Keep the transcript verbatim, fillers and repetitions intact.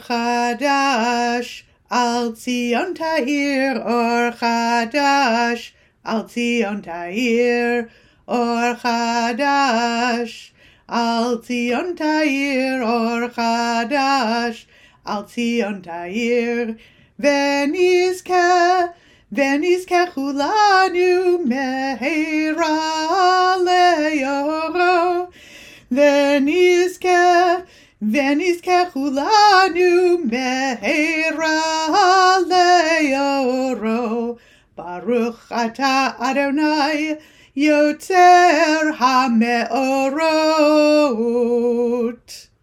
chadash, al Tzion ta'ir, or chadash, al Tzion ta'ir, or chadash, al Tzion ta'ir, or chadash, al Tzion ta'ir, venizke, venizke chulanu meheira le'oro, venizke, venizke chulanu meheira le'oro. Baruch ata Adonai yoter hameorot.